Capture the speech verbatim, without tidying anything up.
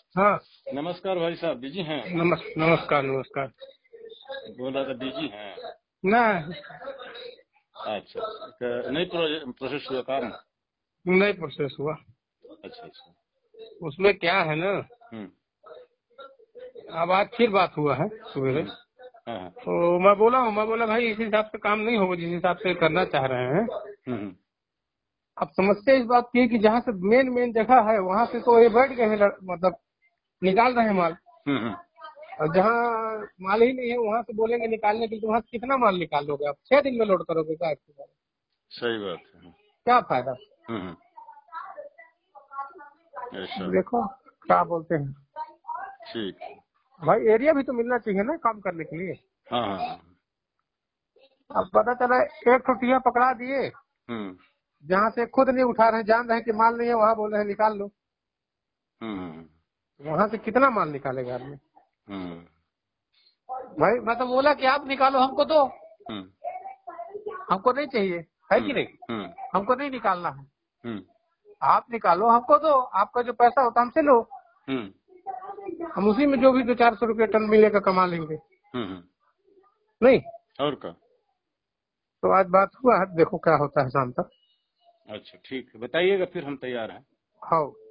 हाँ। नमस्कार भाई साहब, बिजी हैं? नमस् नमस्कार नमस्कार। बोल रहा था बिजी हैं। ना, अच्छा अच्छा, नहीं प्रोसेस हुआ काम? नहीं प्रोसेस हुआ। अच्छा अच्छा। उसमें क्या है ना, हम्म अब आज फिर बात हुआ है सवेरे। हम्म। हाँ हाँ। तो मैं बोला हूँ मैं बोला भाई इस हिसाब से काम नहीं होगा जिस हिसाब से करना चाह रहे हैं। हम्म अब समस्या इस बात की है कि जहाँ से मेन मेन जगह है वहाँ से तो ये बैठ गए हैं लड़- मतलब निकाल रहे हैं माल। हम्म हम्म। और जहाँ माल ही नहीं है वहाँ से बोलेंगे निकालने के लिए, तो वहाँ से कितना माल निकाल लोगे आप? छह दिन में लोड करोगे क्या? सही बात है। क्या फायदा? हम्म हम्म। ऐसा। देखो क्या बोलते हैं। ठीक। भाई एरिया भी तो मिलना चाहिए ना काम करने के लिए। हाँ हाँ हाँ। अब पता चला एक ठुटिया पकड़ा दिए हम्म जहाँ से खुद नहीं उठा रहे, जान रहे कि माल नहीं है, वहाँ बोल रहे हैं निकाल लो। हम्म वहाँ से कितना माल निकालेगा आदमी? हम्म भाई मैं तो बोला कि आप निकालो, हमको दो, हम्म हमको नहीं चाहिए, है कि हम्म नहीं? हम्म हमको नहीं निकालना है, हम्म आप निकालो हमको दो, आपका जो पैसा होता हमसे लो, हम्म हम उसी में जो भी दो चार सौ रुपये टन मिलेगा कमा लेंगे। हम्म। नहीं और का? तो आज बात हुआ है, देखो क्या होता है शाम तक। अच्छा ठीक है, बताइएगा फिर, हम तैयार हैं। हाँ।